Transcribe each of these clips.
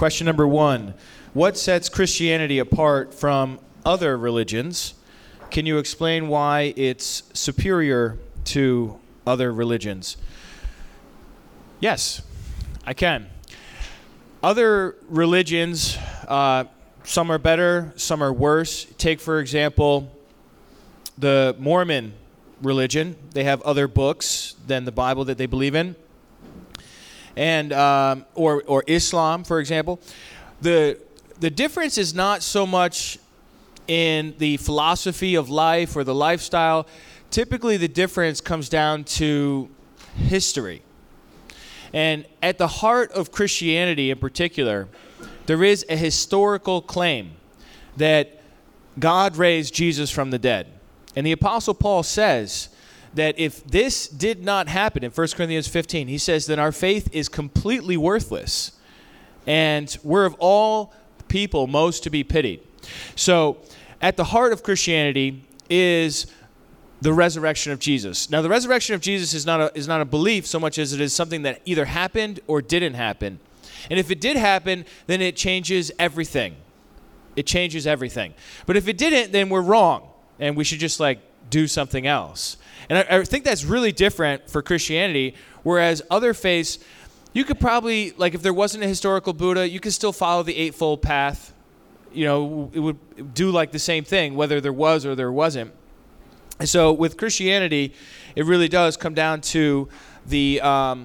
Question number 1. What sets Christianity apart from other religions? Can you explain why it's superior to other religions? Yes, I can. Other religions, some are better, some are worse. Take, for example, the Mormon religion. They have other books than the Bible that they believe in. And or Islam, for example. The difference is not so much in the philosophy of life or the lifestyle. Typically, the difference comes down to history. And at the heart of Christianity in particular, there is a historical claim that God raised Jesus from the dead. And the Apostle Paul says that if this did not happen, in 1 Corinthians 15, he says that our faith is completely worthless. And we're of all people most to be pitied. So at the heart of Christianity is the resurrection of Jesus. Now, the resurrection of Jesus is not a belief so much as it is something that either happened or didn't happen. And if it did happen, then it changes everything. It changes everything. But if it didn't, then we're wrong. And we should just do something else. And I think that's really different for Christianity, whereas other faiths, you could probably, if there wasn't a historical Buddha, you could still follow the Eightfold Path. It would do the same thing, whether there was or there wasn't. And so with Christianity, it really does come down to the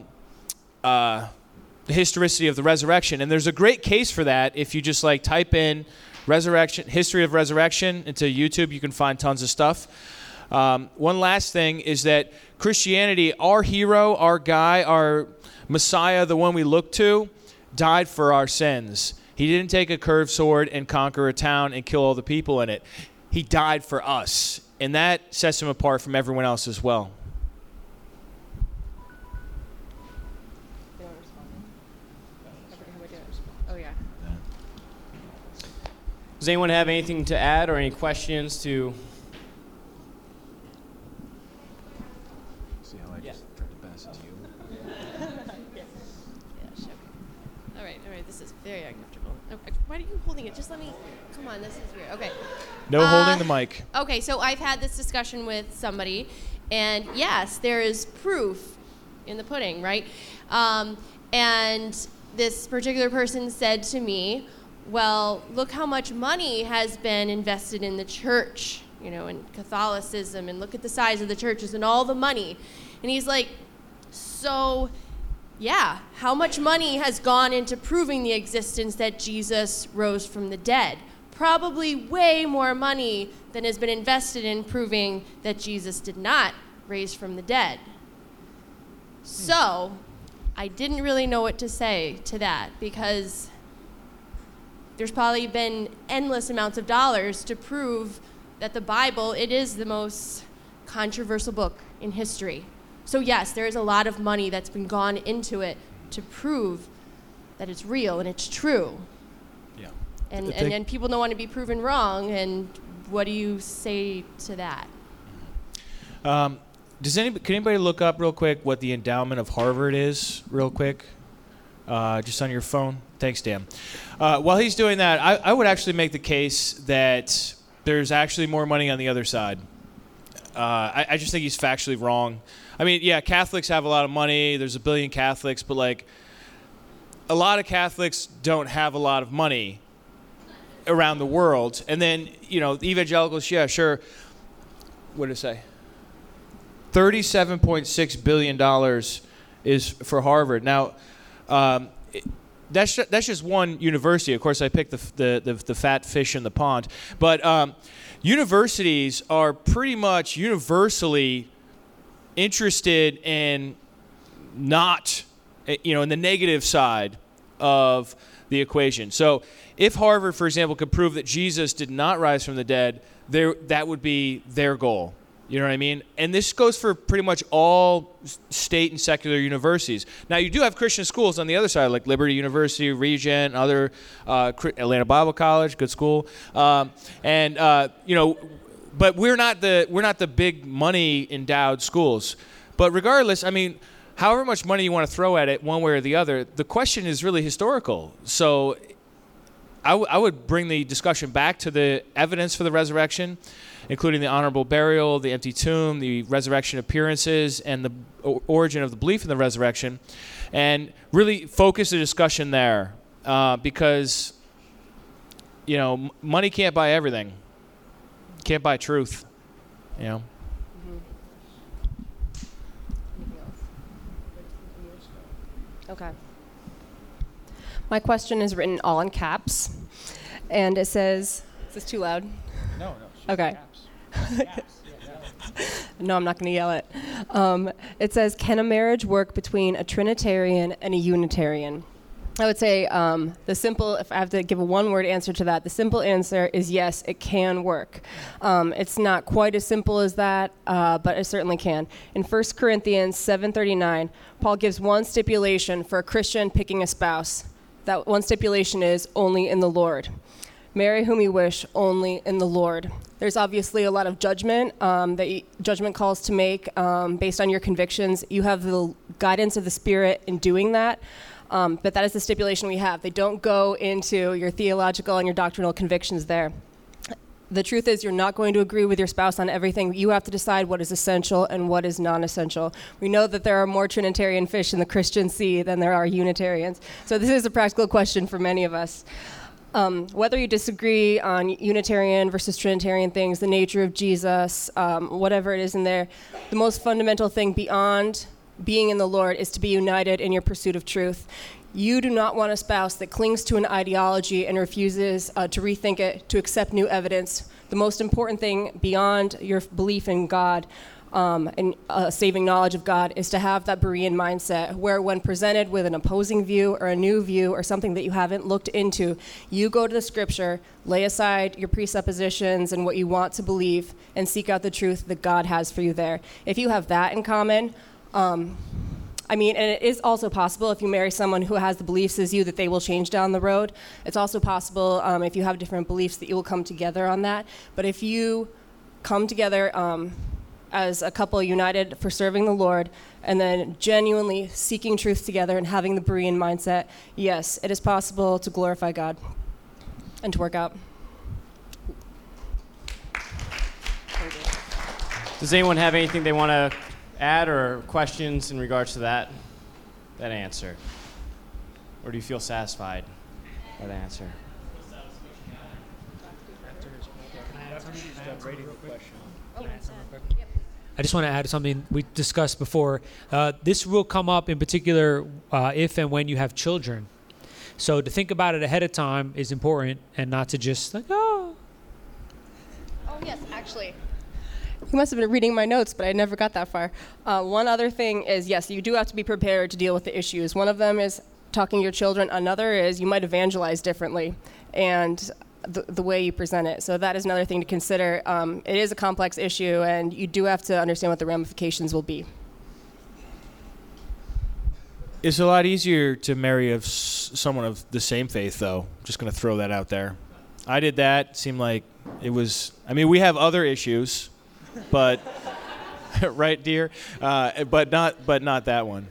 historicity of the resurrection. And there's a great case for that. If you just type in history of resurrection into YouTube, you can find tons of stuff. One last thing is that Christianity, our hero, our guy, our Messiah, the one we look to, died for our sins. He didn't take a curved sword and conquer a town and kill all the people in it. He died for us, and that sets him apart from everyone else as well. Oh, yeah. Does anyone have anything to add or any questions to... Very uncomfortable. Okay. Why are you holding it? Just let me. Come on, this is weird. Okay. No holding the mic. Okay, so I've had this discussion with somebody, and yes, there is proof in the pudding, right? And this particular person said to me, well, look how much money has been invested in the church, in Catholicism, and look at the size of the churches and all the money. And he's like, so... yeah, how much money has gone into proving the existence that Jesus rose from the dead? Probably way more money than has been invested in proving that Jesus did not raise from the dead. So, I didn't really know what to say to that, because there's probably been endless amounts of dollars to prove that the Bible, it is the most controversial book in history. So yes, there is a lot of money that's been gone into it to prove that it's real and it's true. Yeah. And people don't want to be proven wrong. And what do you say to that? Can anybody look up real quick what the endowment of Harvard is, real quick, just on your phone? Thanks, Dan. While he's doing that, I would actually make the case that there's actually more money on the other side. I just think he's factually wrong. I mean, yeah, Catholics have a lot of money. There's 1 billion Catholics, but a lot of Catholics don't have a lot of money around the world. And then, the evangelicals, yeah, sure. What did it say? $37.6 billion is for Harvard. Now, that's just one university. Of course, I picked the fat fish in the pond. But universities are pretty much universally interested in not, in the negative side of the equation. So if Harvard, for example, could prove that Jesus did not rise from the dead, that would be their goal. You know what I mean? And this goes for pretty much all state and secular universities. Now, you do have Christian schools on the other side, like Liberty University, Regent, other Atlanta Bible College, good school. But we're not the big money endowed schools. But regardless, I mean, however much money you want to throw at it one way or the other, the question is really historical. So I would bring the discussion back to the evidence for the resurrection, including the honorable burial, the empty tomb, the resurrection appearances, and the origin of the belief in the resurrection, and really focus the discussion there, because money can't buy everything. Can't buy truth. Okay. My question is written all in caps, and it says, is this too loud? No. Okay. No, I'm not going to yell it. It says, can a marriage work between a Trinitarian and a Unitarian? I would say if I have to give a one-word answer to that, the simple answer is yes, it can work. It's not quite as simple as that, but it certainly can. In 1 Corinthians 7:39, Paul gives one stipulation for a Christian picking a spouse. That one stipulation is only in the Lord. Marry whom you wish, only in the Lord. There's obviously a lot of judgment judgment calls to make based on your convictions. You have the guidance of the Spirit in doing that. But that is the stipulation we have. They don't go into your theological and your doctrinal convictions there. The truth is you're not going to agree with your spouse on everything. You have to decide what is essential and what is non-essential. We know that there are more Trinitarian fish in the Christian sea than there are Unitarians. So this is a practical question for many of us. Whether you disagree on Unitarian versus Trinitarian things, the nature of Jesus, whatever it is in there, the most fundamental thing beyond being in the Lord is to be united in your pursuit of truth. You do not want a spouse that clings to an ideology and refuses to rethink it, to accept new evidence. The most important thing beyond your belief in God and saving knowledge of God is to have that Berean mindset where when presented with an opposing view or a new view or something that you haven't looked into, you go to the scripture, lay aside your presuppositions and what you want to believe, and seek out the truth that God has for you there. If you have that in common, and it is also possible if you marry someone who has the beliefs as you that they will change down the road. It's also possible if you have different beliefs that you will come together on that. But if you come together as a couple united for serving the Lord and then genuinely seeking truth together and having the Berean mindset, yes, it is possible to glorify God and to work out. Does anyone have anything they want to add or questions in regards to that answer? Or do you feel satisfied by the answer? I just want to add something we discussed before. This will come up in particular if and when you have children. So to think about it ahead of time is important and not to just Oh, yes, actually. You must have been reading my notes, but I never got that far. One other thing is, yes, you do have to be prepared to deal with the issues. One of them is talking to your children. Another is you might evangelize differently and the way you present it. So that is another thing to consider. It is a complex issue, and you do have to understand what the ramifications will be. It's a lot easier to marry someone of the same faith, though. Just going to throw that out there. I did that. It seemed like it was... we have other issues, but... right, dear? But not that one.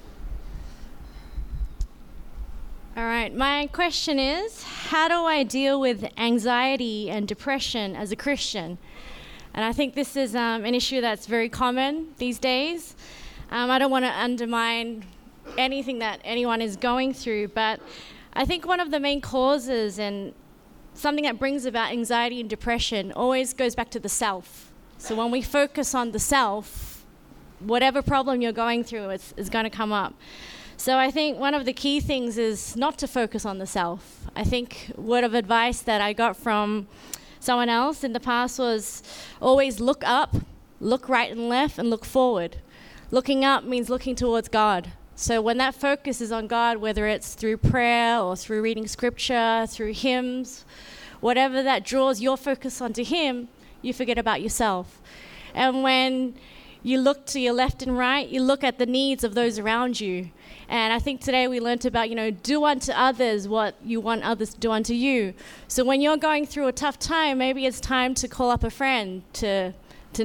All right, my question is, how do I deal with anxiety and depression as a Christian? And I think this is an issue that's very common these days. I don't want to undermine anything that anyone is going through, but I think one of the main causes and something that brings about anxiety and depression always goes back to the self. So when we focus on the self, whatever problem you're going through is going to come up. So I think one of the key things is not to focus on the self. I think word of advice that I got from someone else in the past was always look up, look right and left, and look forward. Looking up means looking towards God. So when that focus is on God, whether it's through prayer or through reading scripture, through hymns, whatever that draws your focus onto him, you forget about yourself. And when you look to your left and right, you look at the needs of those around you. And I think today we learned about, do unto others what you want others to do unto you. So when you're going through a tough time, maybe it's time to call up a friend, to not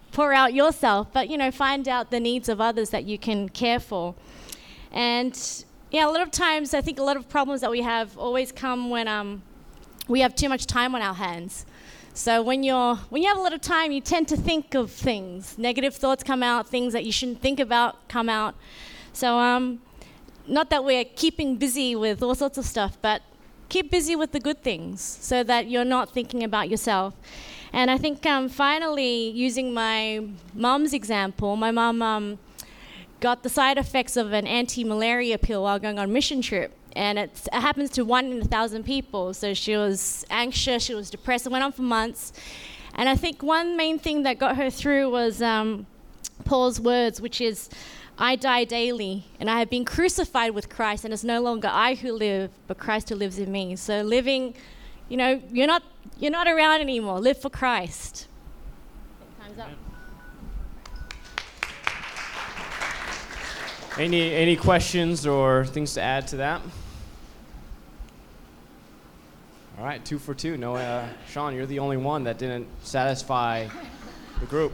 pour out yourself, but, find out the needs of others that you can care for. And, a lot of times I think a lot of problems that we have always come when we have too much time on our hands. So when you have a lot of time, you tend to think of things. Negative thoughts come out, things that you shouldn't think about come out. So not that we're keeping busy with all sorts of stuff, but keep busy with the good things so that you're not thinking about yourself. And I think finally, using my mum's example, my mum got the side effects of an anti-malaria pill while going on a mission trip. And it happens to 1 in 1,000 people. So she was anxious, she was depressed. It went on for months. And I think one main thing that got her through was Paul's words, which is, I die daily, and I have been crucified with Christ, and it's no longer I who live, but Christ who lives in me. So living, you're not around anymore. Live for Christ. Time's up. Any questions or things to add to that? All right, 2 for 2. No, Sean, you're the only one that didn't satisfy the group.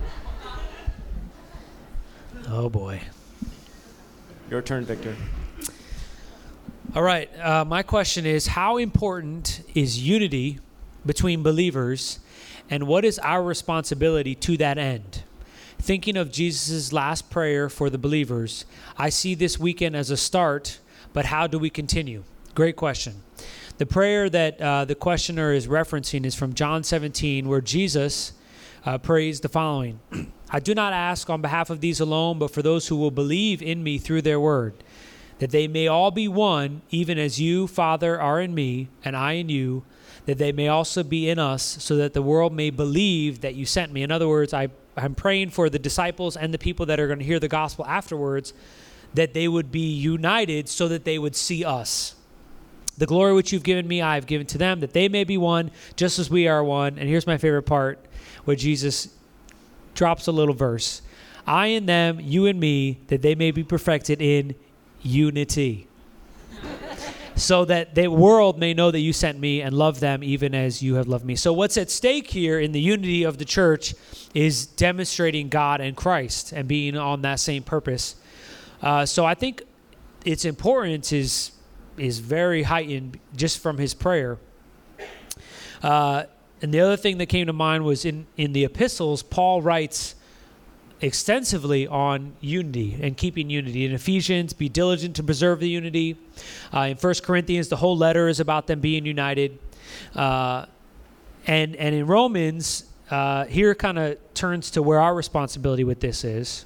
Oh boy. Your turn, Victor. All right. My question is, how important is unity between believers, and what is our responsibility to that end? Thinking of Jesus' last prayer for the believers, I see this weekend as a start, but how do we continue? Great question. The prayer that the questioner is referencing is from John 17, where Jesus prays the following. I do not ask on behalf of these alone, but for those who will believe in me through their word, that they may all be one, even as you, Father, are in me, and I in you, that they may also be in us, so that the world may believe that you sent me. In other words, I'm praying for the disciples and the people that are going to hear the gospel afterwards, that they would be united so that they would see us. The glory which you've given me, I have given to them, that they may be one, just as we are one. And here's my favorite part, where Jesus drops a little verse. I in them, you in me, that they may be perfected in unity. So that the world may know that you sent me and love them even as you have loved me. So what's at stake here in the unity of the church is demonstrating God and Christ and being on that same purpose. So I think its importance is very heightened just from his prayer. And the other thing that came to mind was in the epistles, Paul writes extensively on unity and keeping unity. In Ephesians, be diligent to preserve the unity. In 1 Corinthians, the whole letter is about them being united. And in Romans, here kind of turns to where our responsibility with this is.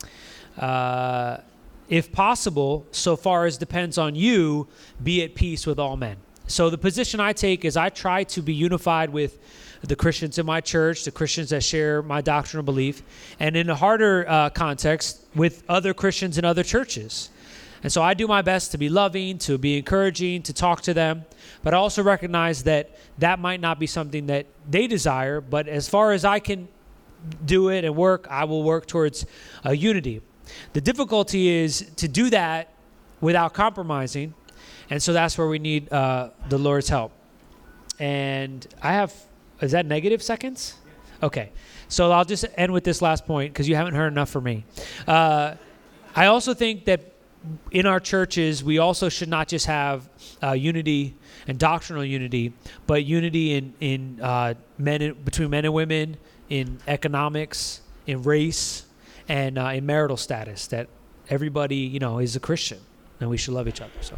If possible, so far as depends on you, be at peace with all men. So the position I take is I try to be unified with the Christians in my church, the Christians that share my doctrinal belief, and in a harder context, with other Christians in other churches. And so I do my best to be loving, to be encouraging, to talk to them, but I also recognize that that might not be something that they desire, but as far as I can do it and work, I will work towards unity. The difficulty is to do that without compromising, and so that's where we need the Lord's help. And I have, is that negative seconds? Okay, so I'll just end with this last point because you haven't heard enough from me. I also think that in our churches, we also should not just have unity and doctrinal unity, but unity in between men and women, in economics, in race, and in marital status, that everybody, is a Christian, and we should love each other. So.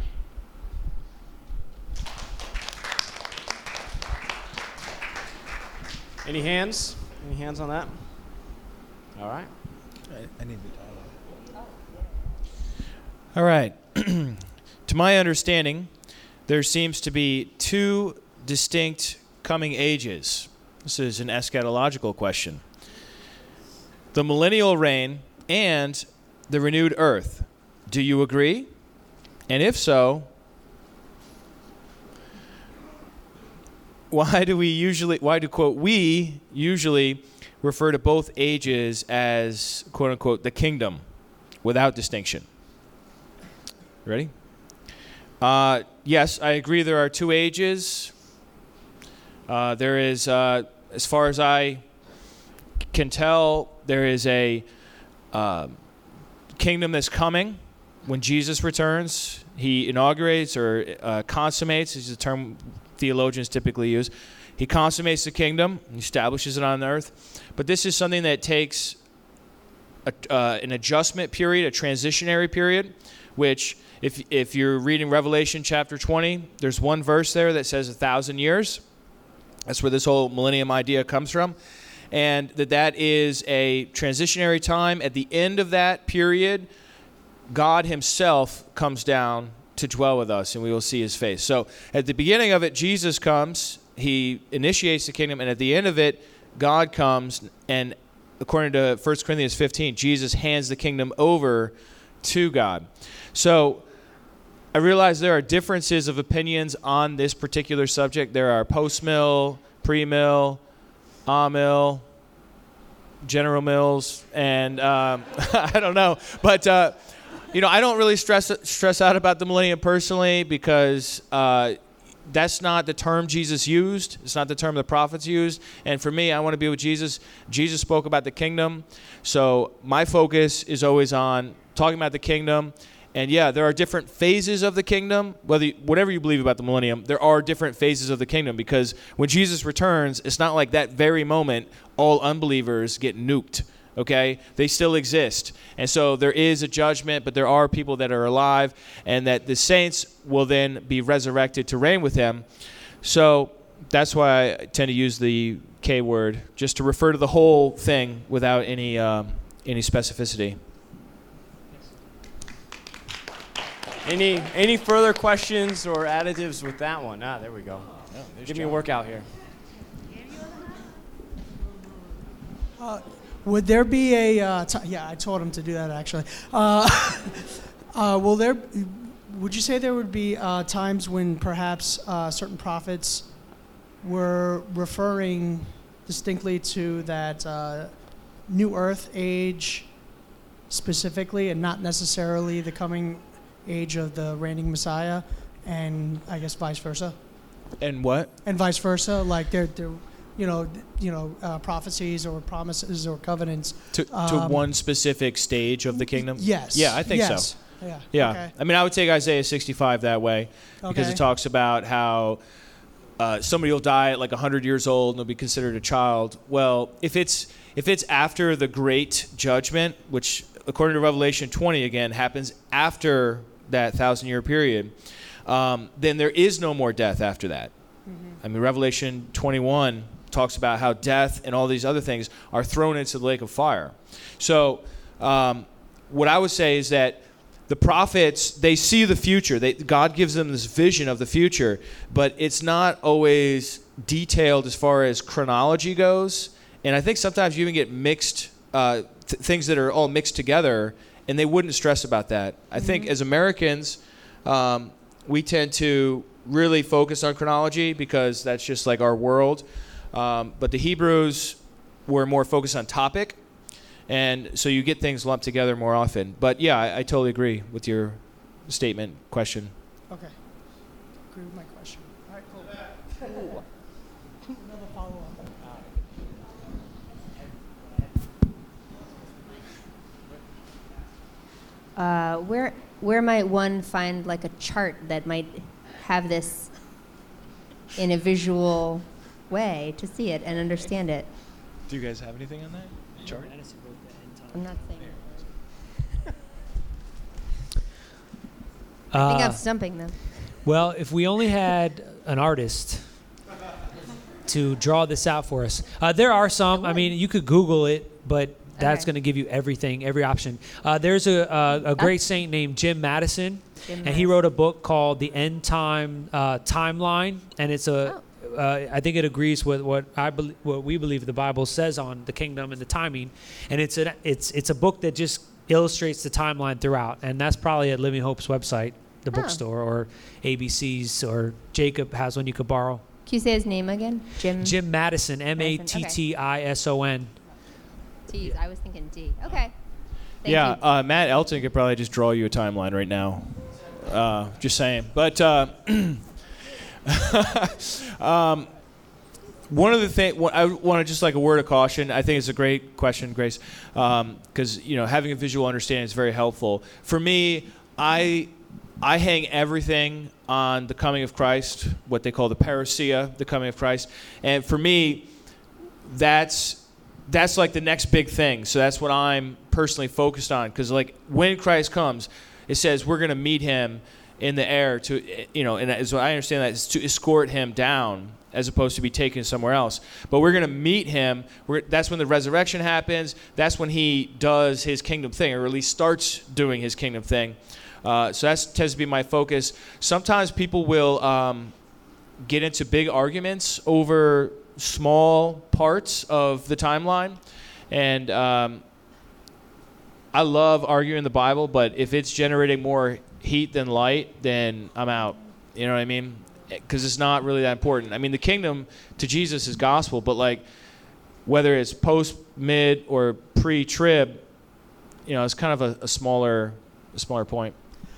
Any hands? Any hands on that? All right. I need the All right. To my understanding, there seems to be two distinct coming ages. This is an eschatological question. The millennial reign and the renewed earth. Do you agree? And if so, why do we usually refer to both ages as, quote unquote, the kingdom without distinction? Ready? Yes, I agree there are two ages. There is, as far as I can tell there is a kingdom that's coming when Jesus returns. He inaugurates or consummates, is the term theologians typically use. He consummates the kingdom, he establishes it on earth. But this is something that takes an adjustment period, a transitionary period, which if you're reading Revelation chapter 20, there's one verse there that says 1,000 years. That's where this whole millennium idea comes from. And that is a transitionary time. At the end of that period, God himself comes down to dwell with us, and we will see his face. So at the beginning of it, Jesus comes, he initiates the kingdom, and at the end of it, God comes, and according to 1 Corinthians 15, Jesus hands the kingdom over to God. So I realize there are differences of opinions on this particular subject. There are post-mill, pre-mill, mill, General Mills, and I don't know. But, I don't really stress out about the millennium personally because that's not the term Jesus used. It's not the term the prophets used. And for me, I want to be with Jesus. Jesus spoke about the kingdom. So my focus is always on talking about the kingdom. And yeah, there are different phases of the kingdom. Whatever you believe about the millennium, there are different phases of the kingdom because when Jesus returns, it's not like that very moment all unbelievers get nuked. Okay? They still exist. And so there is a judgment, but there are people that are alive, and that the saints will then be resurrected to reign with him. So that's why I tend to use the K word, just to refer to the whole thing without any specificity. Any further questions or additives with that one? There we go. Give me a workout here. Would there be a I told him to do that actually. Would you say there would be times when perhaps certain prophets were referring distinctly to that new earth age specifically, and not necessarily the coming age of the reigning Messiah, and I guess vice versa? And what? And vice versa, like they're prophecies or promises or covenants To one specific stage of the kingdom? Yes. Yeah, I think so. Yeah. Okay. I mean, I would take Isaiah 65 that way because Okay. it talks about how somebody will die at like 100 years old and they'll be considered a child. Well, if it's after the great judgment, which according to Revelation 20 again happens after that 1,000-year period, then there is no more death after that. Mm-hmm. I mean, Revelation 21 talks about how death and all these other things are thrown into the lake of fire. So what I would say is that the prophets, they see the future. God gives them this vision of the future, but it's not always detailed as far as chronology goes. And I think sometimes you even get mixed things that are all mixed together, and they wouldn't stress about that. I think as Americans, we tend to really focus on chronology because that's just like our world. But the Hebrews were more focused on topic, and so you get things lumped together more often. But yeah, I totally agree with your statement, question. Okay. Agree with my question. All right, cool. Another follow-up. Where might one find like a chart that might have this in a visual way to see it and understand it? Do you guys have anything on that chart? I'm not saying. I think I'm stumping them. Well, if we only had an artist to draw this out for us. There are some. I mean, you could Google it, but that's going to give you everything, every option. There's a great saint named Jim Madison, and he wrote a book called The End Time Timeline, and it's I think it agrees with what we believe the Bible says on the kingdom and the timing, and it's a book that just illustrates the timeline throughout, and that's probably at Living Hope's website, the bookstore, or ABC's, or Jacob has one you could borrow. Can you say his name again? Jim Madison, Mattison. T. I was thinking D. Okay. Thank Yeah, Matt Elton could probably just draw you a timeline right now. Just saying. But One of the things I want to just like a word of caution. I think it's a great question, Grace, because having a visual understanding is very helpful. For me, I hang everything on the coming of Christ, what they call the parousia, the coming of Christ, and for me, that's like the next big thing. So that's what I'm personally focused on, because like when Christ comes, it says we're going to meet him in the air to, and as I understand that, is to escort him down as opposed to be taken somewhere else. But we're going to meet him. That's when the resurrection happens. That's when he does his kingdom thing, or at least starts doing his kingdom thing. So that tends to be my focus. Sometimes people will get into big arguments over small parts of the timeline. And I love arguing the Bible, but if it's generating more heat than light, then I'm out. You know what I mean? Because it's not really that important. I mean, the kingdom to Jesus is gospel, but like whether it's post, mid, or pre-trib, it's kind of a smaller point.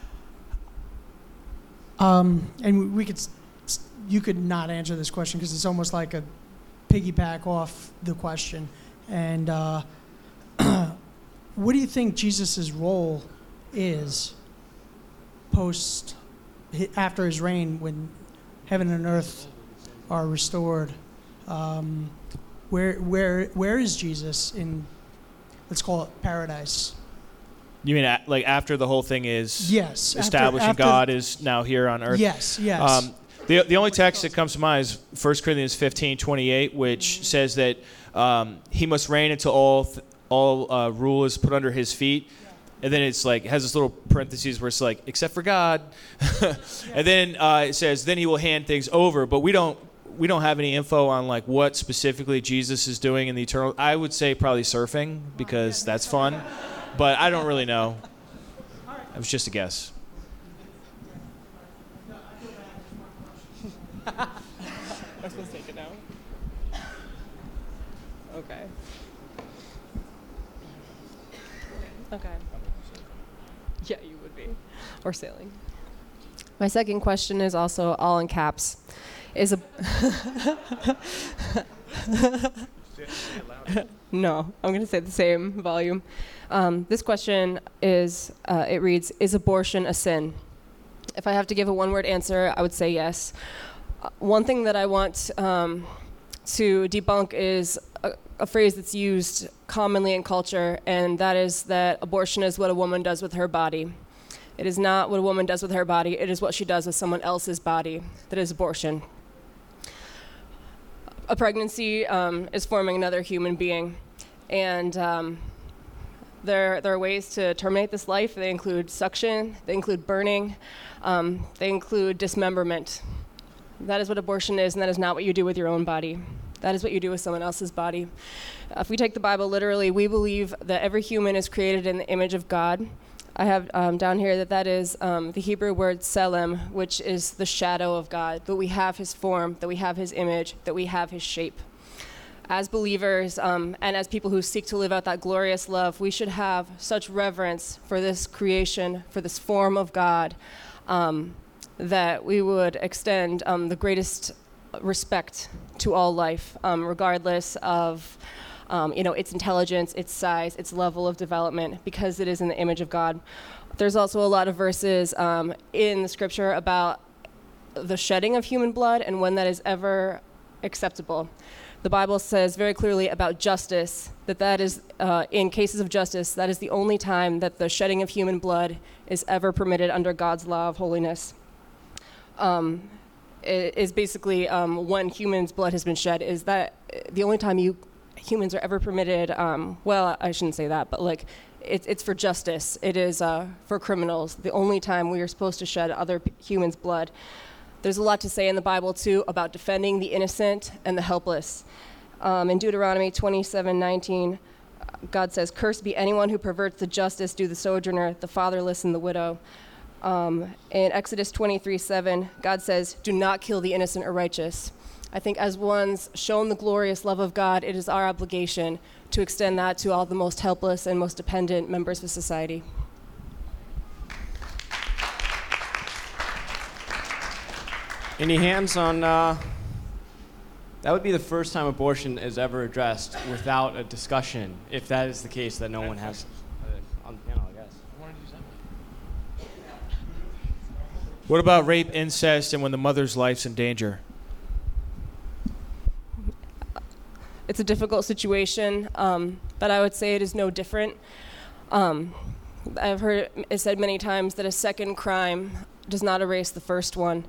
And you could not answer this question because it's almost like a piggyback off the question. And what do you think Jesus' role is after his reign, when heaven and earth are restored? Where is Jesus in, let's call it paradise? You mean like after the whole thing is establishing after God is now here on earth? Yes. The only text that comes to mind is 1 Corinthians 15:28, which says that he must reign until all rule is put under his feet. And then it's like, it has this little parentheses where it's like, except for God. And then it says, then he will hand things over. But we don't have any info on like what specifically Jesus is doing in the eternal. I would say probably surfing, because that's fun. But I don't really know. It was just a guess. I'm supposed to take it now? Okay. Yeah, you would be. Or sailing. My second question is also all in caps. No, I'm going to say the same volume. This question is, it reads, is abortion a sin? If I have to give a one-word answer, I would say yes. One thing that I want to debunk is a phrase that's used commonly in culture, and that is that abortion is what a woman does with her body. It is not what a woman does with her body. It is what she does with someone else's body. That is abortion. A pregnancy is forming another human being, and there are ways to terminate this life. They include suction, they include burning, they include dismemberment. That is what abortion is, and that is not what you do with your own body. That is what you do with someone else's body. If we take the Bible literally, we believe that every human is created in the image of God. I have down here that is the Hebrew word selem, which is the shadow of God, that we have his form, that we have his image, that we have his shape. As believers and as people who seek to live out that glorious love, we should have such reverence for this creation, for this form of God, that we would extend the greatest respect to all life, regardless of its intelligence, its size, its level of development, because it is in the image of God. There's also a lot of verses in the scripture about the shedding of human blood and when that is ever acceptable. The Bible says very clearly about justice, that is, in cases of justice, that is the only time that the shedding of human blood is ever permitted under God's law of holiness. It is basically when humans' blood has been shed, is that the only time humans are ever permitted, well, I shouldn't say that, but like it's for justice. It is for criminals. The only time we are supposed to shed other humans' blood. There's a lot to say in the Bible, too, about defending the innocent and the helpless. In Deuteronomy 27:19, God says, "Cursed be anyone who perverts the justice due the sojourner, the fatherless, and the widow." In Exodus 23:7, God says, "Do not kill the innocent or righteous." I think as one's shown the glorious love of God, it is our obligation to extend that to all the most helpless and most dependent members of society. Any hands on That would be the first time abortion is ever addressed without a discussion, if that is the case that no one has on the panel, I guess. What about rape, incest, and when the mother's life's in danger? It's a difficult situation, but I would say it is no different. I've heard it said many times that a second crime does not erase the first one.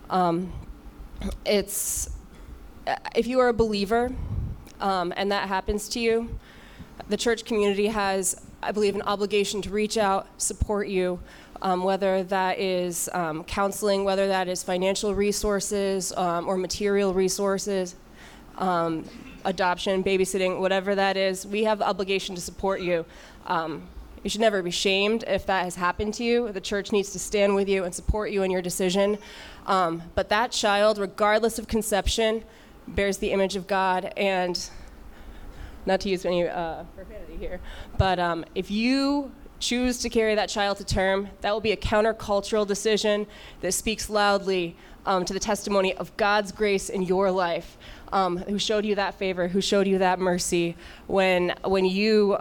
If you are a believer and that happens to you, the church community has, I believe, an obligation to reach out, support you, whether that is counseling, whether that is financial resources or material resources, adoption, babysitting, whatever that is. We have the obligation to support you. You should never be shamed if that has happened to you. The church needs to stand with you and support you in your decision. But that child, regardless of conception, bears the image of God. And not to use any profanity here, but if you choose to carry that child to term, that will be a countercultural decision that speaks loudly to the testimony of God's grace in your life, who showed you that favor, who showed you that mercy when you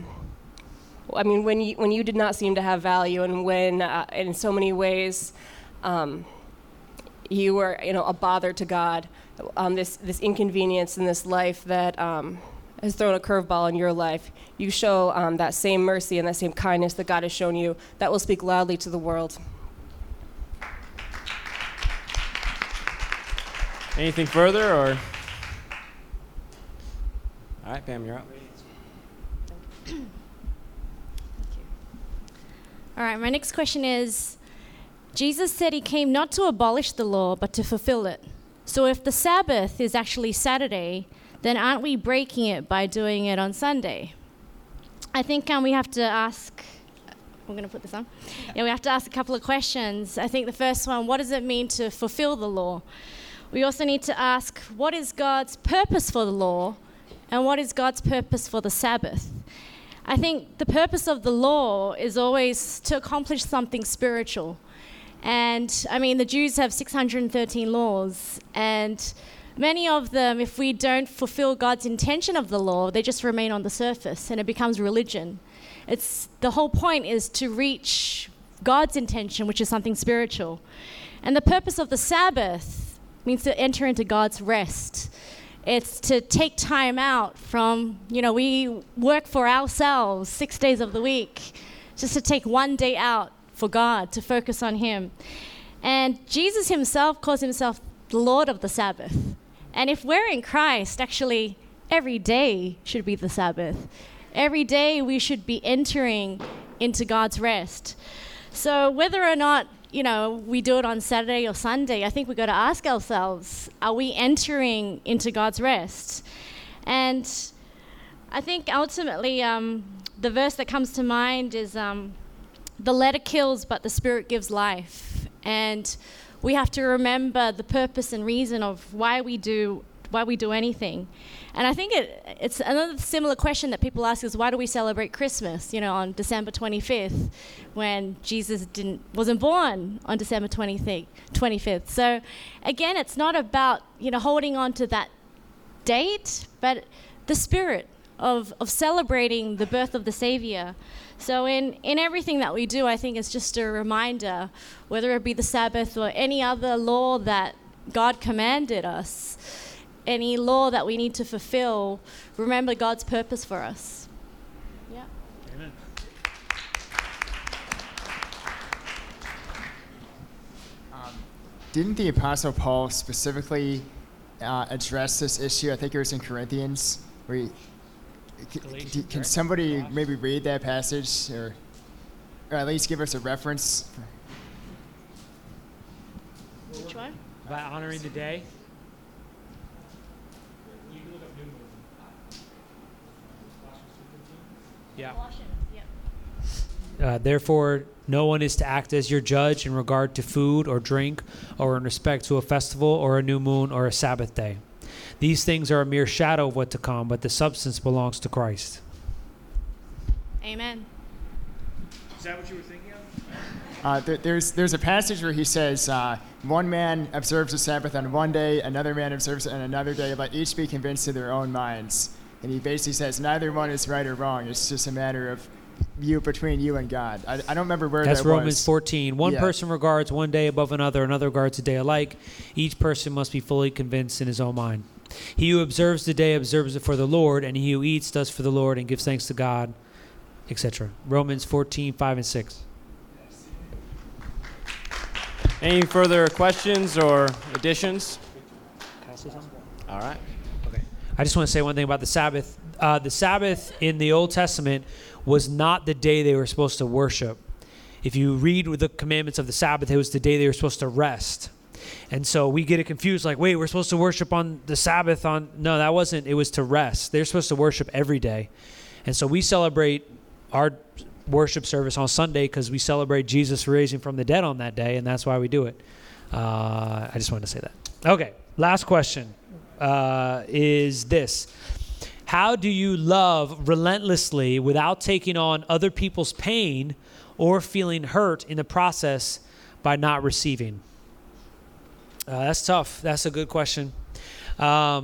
when you did not seem to have value, and when in so many ways you were a bother to God. This inconvenience in this life that has thrown a curveball in your life, you show that same mercy and that same kindness that God has shown you. That will speak loudly to the world. Anything further, or? All right, Pam, you're up. All right, my next question is, Jesus said he came not to abolish the law, but to fulfill it. So if the Sabbath is actually Saturday, then aren't we breaking it by doing it on Sunday? I think we have to ask, we're going to put this on. Yeah, we have to ask a couple of questions. I think the first one, what does it mean to fulfill the law? We also need to ask, what is God's purpose for the law, and what is God's purpose for the Sabbath? I think the purpose of the law is always to accomplish something spiritual. And the Jews have 613 laws, and many of them, if we don't fulfill God's intention of the law, they just remain on the surface and it becomes religion. The whole point is to reach God's intention, which is something spiritual. And the purpose of the Sabbath means to enter into God's rest. It's to take time out from, we work for ourselves 6 days of the week, just to take one day out for God, to focus on Him. And Jesus Himself calls Himself the Lord of the Sabbath. And if we're in Christ, actually, every day should be the Sabbath. Every day we should be entering into God's rest. So whether or not, we do it on Saturday or Sunday, I think we've got to ask ourselves, are we entering into God's rest? And I think ultimately the verse that comes to mind is the letter kills, but the Spirit gives life. And we have to remember the purpose and reason of why we do anything. And I think it's another similar question that people ask is, why do we celebrate Christmas, on December 25th, when Jesus wasn't born on December 25th? So again, it's not about, holding on to that date, but the spirit of celebrating the birth of the Savior. So in everything that we do, I think it's just a reminder, whether it be the Sabbath or any other law that God commanded us, any law that we need to fulfill, remember God's purpose for us. Yeah. Amen. Didn't the Apostle Paul specifically address this issue? I think it was in Corinthians, where can somebody maybe read that passage, or at least give us a reference? Which one? About honoring the day. Yeah. Therefore, no one is to act as your judge in regard to food or drink, or in respect to a festival or a new moon or a Sabbath day. These things are a mere shadow of what to come, but the substance belongs to Christ. Amen. Is that what you were thinking of? There's a passage where he says, one man observes the Sabbath on one day, another man observes it on another day. Let each be convinced of their own minds. And he basically says neither one is right or wrong. It's just a matter of between you and God. I don't remember where That's that was. Romans 14. One person regards one day above another regards a day alike. Each person must be fully convinced in his own mind. He who observes the day observes it for the Lord, and he who eats does for the Lord and gives thanks to God, etc. Romans 14, 5 and 6. Any further questions or additions? All right. I just want to say one thing about the Sabbath. The Sabbath in the Old Testament was not the day they were supposed to worship. If you read with the commandments of the Sabbath, it was the day they were supposed to rest. And so we get it confused, like, wait, we're supposed to worship on the Sabbath no, that wasn't. It was to rest. They're supposed to worship every day. And so we celebrate our worship service on Sunday because we celebrate Jesus raising from the dead on that day, and that's why we do it. I just wanted to say that. Okay, last question is this. How do you love relentlessly without taking on other people's pain or feeling hurt in the process by not receiving? That's tough. That's a good question. I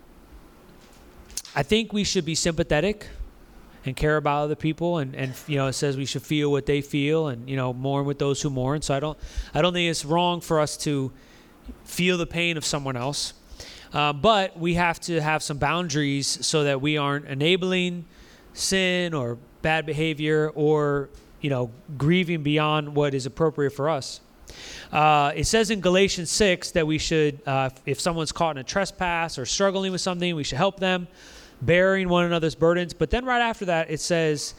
think we should be sympathetic and care about other people, and it says we should feel what they feel, and mourn with those who mourn. So I don't think it's wrong for us to feel the pain of someone else, but we have to have some boundaries so that we aren't enabling sin or bad behavior or grieving beyond what is appropriate for us. It says in Galatians 6 that we should, if someone's caught in a trespass or struggling with something, we should help them, bearing one another's burdens. But then right after that, it says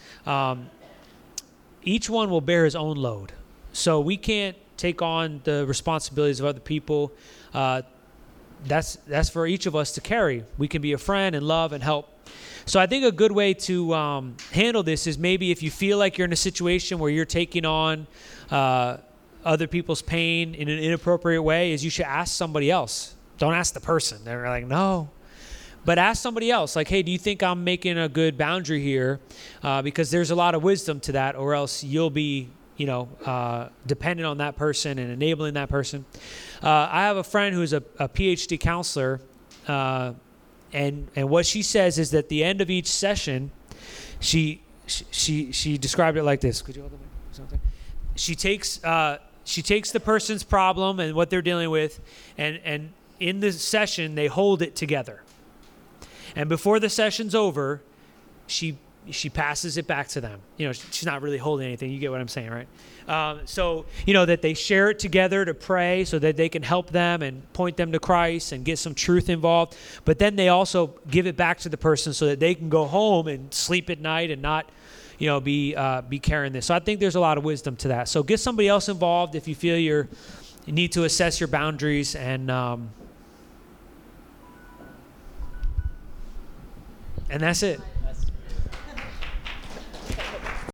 each one will bear his own load. So we can't take on the responsibilities of other people. That's for each of us to carry. We can be a friend and love and help. So I think a good way to handle this is maybe if you feel like you're in a situation where you're taking on other people's pain in an inappropriate way, is you should ask somebody else. Don't ask the person. They're like, no. But ask somebody else, like, hey, do you think I'm making a good boundary here? Because there's a lot of wisdom to that, or else you'll be, dependent on that person and enabling that person. I have a friend who's a PhD counselor, and what she says is that at the end of each session, she described it like this. Could you hold the mic? Something? She takes the person's problem and what they're dealing with, and in the session they hold it together. And before the session's over, she passes it back to them. She's not really holding anything. You get what I'm saying, right? So that they share it together to pray so that they can help them and point them to Christ and get some truth involved. But then they also give it back to the person so that they can go home and sleep at night and not, be carrying this. So I think there's a lot of wisdom to that. So get somebody else involved if you feel you need to assess your boundaries, and that's it.